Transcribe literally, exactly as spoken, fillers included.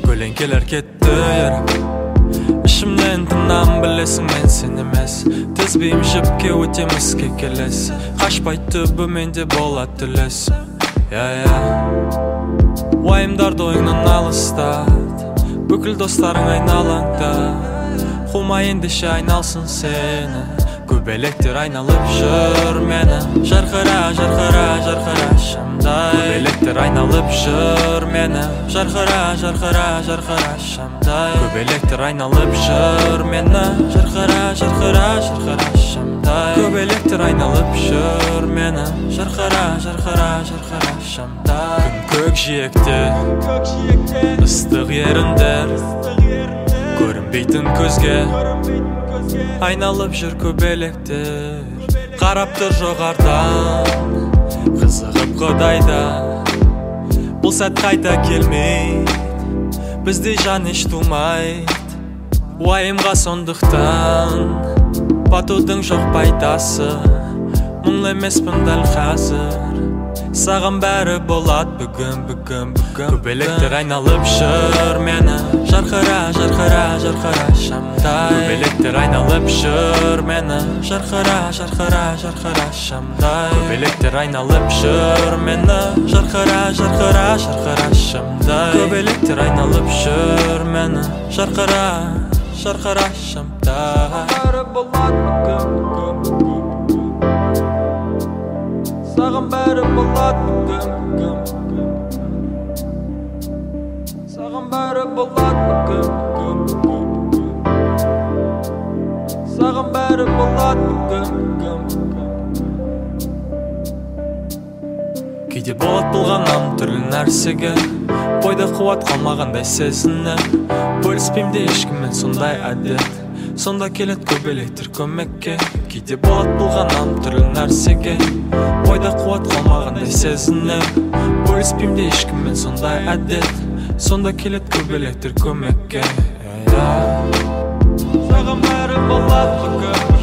Kölеңкелер кетті еріп ішімнен тынам білесің мен сен емес Тізбейім жіпке өтемізге келес Қашпай түбіменде болады түлес Уайымдарды ойыңнан алыстат Бүкіл достарың айналаңда Қумай ендеше айналсын сені Көбелектер айналып жүр мені Жарқыра, жарқыра, жарқыра шамдай Көбелектер айналып жүр мені Жарқыра, жарқыра, жарқыра шамдай Көбелектер айналып жүр мені Жарқыра, жарқыра, жарқыра шамдай Көбелектер айналып жүр мені Жарқыра, жарқыра, жарқыра шамдай Күн көк жиекте ыстық еріндер Көрінбейтін көзге айналып жүр көбелектер Қарап тұр жоғардан қызығып құдайда Бұл сәт қайта келмейді біздей жан еш тумайды Уайымға сондықтан батудың жоқ пайдасы Мұңлы емеспін дәл қазір Саған бәрі болады бүгін, бүгін, бүгін Көбелектер айналып жүр мені Жарқыра, жарқыра, жарқыра шамдай Көбелектер айналып жүр мені Жарқыра, жарқыра, жарқыра шамдай Көбелектер айналып жүр мені Жарқыра, жарқыра, жарқыра шамдай Көбелектер айналып жүр мені Жарқыра, жарқыра шамдай Бәрі болады бүгін, бүгін, бүгін Саған бәрі болады бүгін, бүгін, бүгін Саған бәрі болады бүгін, бүгін, бүгін Саған бәрі болады бүгін, бүгін Кейде болады болғанам түрлі нәрсеге Бойда қуат қалмағандай сезініп Бөліспеймде ешкіммен сондай әдет Сонда келет көбелектер көмекке Кейде болады болғанам түрлі нәрсеге Бойда қуат қалмағандай сезініп Бөліспеймде ешкіммен сондай әдет Сонда келет көбелектер көмекке Саған бәрі болады бүгін